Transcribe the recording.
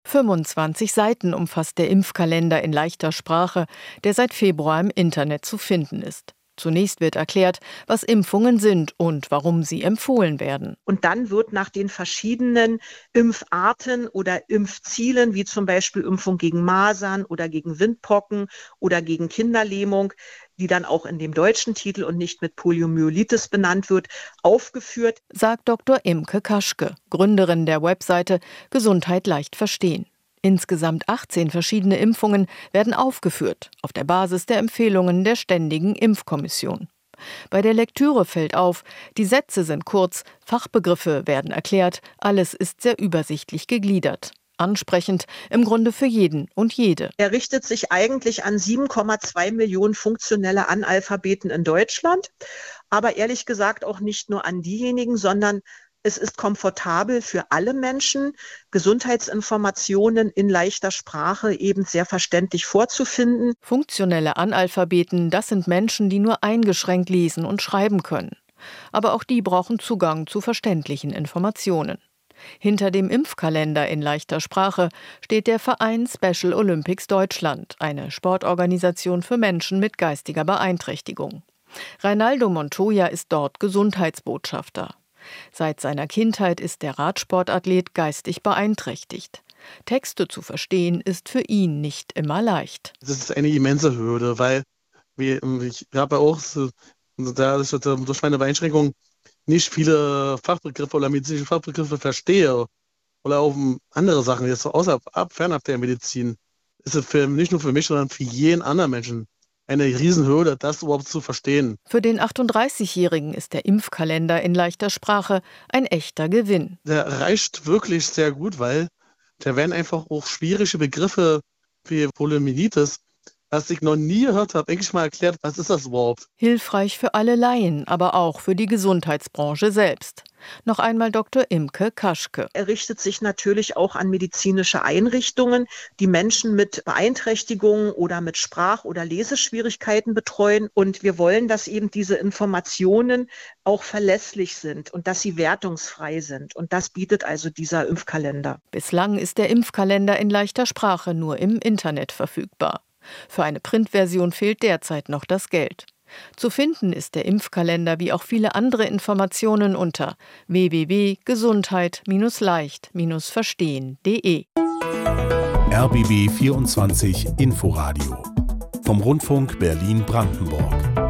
25 Seiten umfasst der Impfkalender in leichter Sprache, der seit Februar im Internet zu finden ist. Zunächst wird erklärt, was Impfungen sind und warum sie empfohlen werden. Und dann wird nach den verschiedenen Impfarten oder Impfzielen, wie zum Beispiel Impfung gegen Masern oder gegen Windpocken oder gegen Kinderlähmung, die dann auch in dem deutschen Titel und nicht mit Poliomyelitis benannt wird, aufgeführt, sagt Dr. Imke Kaschke, Gründerin der Webseite Gesundheit leicht verstehen. Insgesamt 18 verschiedene Impfungen werden aufgeführt, auf der Basis der Empfehlungen der Ständigen Impfkommission. Bei der Lektüre fällt auf, die Sätze sind kurz, Fachbegriffe werden erklärt, alles ist sehr übersichtlich gegliedert. Ansprechend, im Grunde für jeden und jede. Er richtet sich eigentlich an 7,2 Millionen funktionelle Analphabeten in Deutschland, aber ehrlich gesagt auch nicht nur an diejenigen, sondern es ist komfortabel für alle Menschen, Gesundheitsinformationen in leichter Sprache eben sehr verständlich vorzufinden. Funktionelle Analphabeten, das sind Menschen, die nur eingeschränkt lesen und schreiben können. Aber auch die brauchen Zugang zu verständlichen Informationen. Hinter dem Impfkalender in leichter Sprache steht der Verein Special Olympics Deutschland, eine Sportorganisation für Menschen mit geistiger Beeinträchtigung. Reinaldo Montoya ist dort Gesundheitsbotschafter. Seit seiner Kindheit ist der Radsportathlet geistig beeinträchtigt. Texte zu verstehen ist für ihn nicht immer leicht. Das ist eine immense Hürde, weil ich habe auch durch meine Einschränkung nicht viele Fachbegriffe oder medizinische Fachbegriffe verstehe oder auch andere Sachen, jetzt fernab der Medizin, ist es nicht nur für mich, sondern für jeden anderen Menschen eine Riesenhürde, das überhaupt zu verstehen. Für den 38-Jährigen ist der Impfkalender in leichter Sprache ein echter Gewinn. Der reicht wirklich sehr gut, weil da werden einfach auch schwierige Begriffe wie Poliomyelitis, was ich noch nie gehört habe, eigentlich mal erklärt, was ist das überhaupt? Hilfreich für alle Laien, aber auch für die Gesundheitsbranche selbst. Noch einmal Dr. Imke Kaschke. Er richtet sich natürlich auch an medizinische Einrichtungen, die Menschen mit Beeinträchtigungen oder mit Sprach- oder Leseschwierigkeiten betreuen. Und wir wollen, dass eben diese Informationen auch verlässlich sind und dass sie wertungsfrei sind. Und das bietet also dieser Impfkalender. Bislang ist der Impfkalender in leichter Sprache nur im Internet verfügbar. Für eine Printversion fehlt derzeit noch das Geld. Zu finden ist der Impfkalender wie auch viele andere Informationen unter www.gesundheit-leicht-verstehen.de. RBB 24 Inforadio vom Rundfunk Berlin-Brandenburg.